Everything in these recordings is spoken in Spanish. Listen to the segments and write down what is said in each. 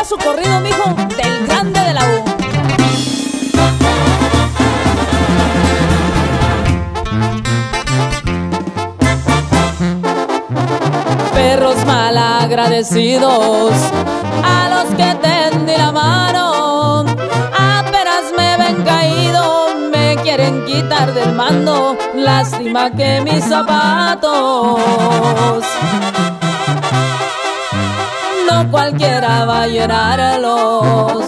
su corrido, mijo, del grande de la U. Perros malagradecidos a los que tendí la mano, apenas me ven caído, me quieren quitar del mando. Lástima que mis zapatos no cualquiera va a llenarlos.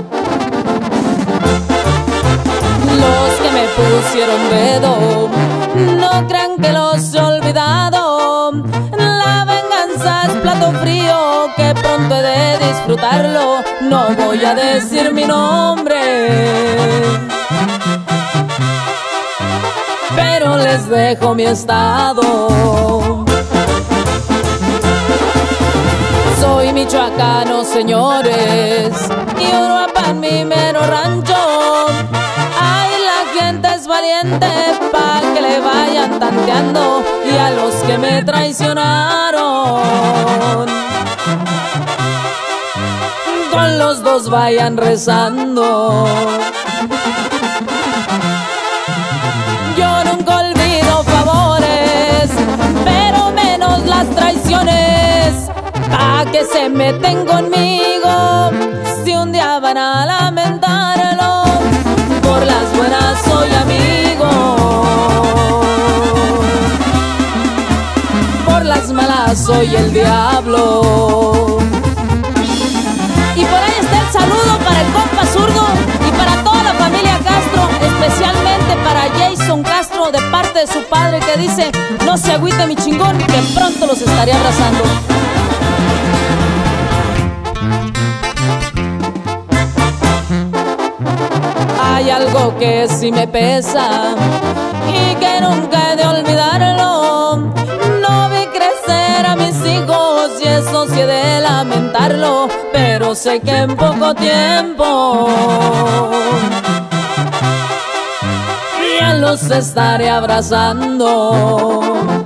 Los que me pusieron dedo no crean que los he olvidado. La venganza es plato frío que pronto he de disfrutarlo. No voy a decir mi nombre, pero les dejo mi estado. Soy michoacano, señores, y Uruapan mi mero rancho. Ay, la gente es valiente pa' que le vayan tanteando, y a los que me traicionaron con los dos vayan rezando. Yo nunca olvido favores, pero menos las traiciones. Pa' que se meten conmigo si un día van a lamentarlo. Por las buenas soy amigo, por las malas soy el diablo. Y por ahí está el saludo para el compa zurdo y para toda la familia Castro, especialmente para Jason Castro de parte de su padre, que dice: no se agüite mi chingón, que pronto los estaré abrazando. Hay algo que sí me pesa y que nunca he de olvidarlo. No vi crecer a mis hijos y eso sí he de lamentarlo, pero sé que en poco tiempo ya los estaré abrazando.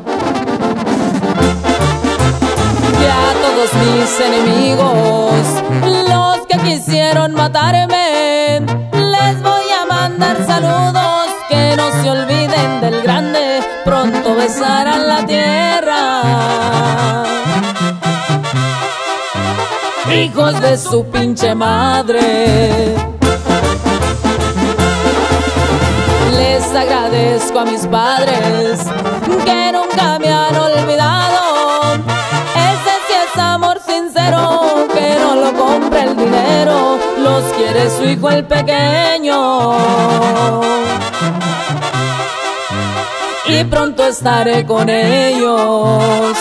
Ya todos mis enemigos, los que quisieron matarme, les voy a mandar saludos, que no se olviden del grande, pronto besarán la tierra. Hijos de su pinche madre. Les agradezco a mis padres que nunca me han olvidado. Ese sí es amor sincero, que no lo compra el dinero. Los quiere su hijo el pequeño, y pronto estaré con ellos.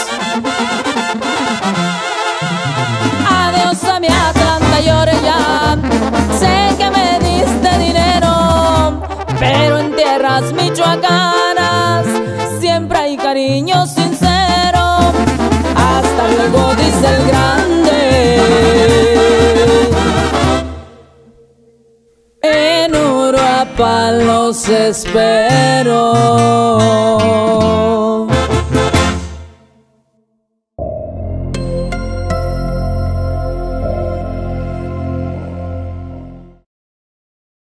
Adiós a mi Atlanta y Orellá, sé que me diste dinero, pero en tierras michoacanas siempre hay cariño sincero. Hasta luego, dice el grande. En Uruapan los espero.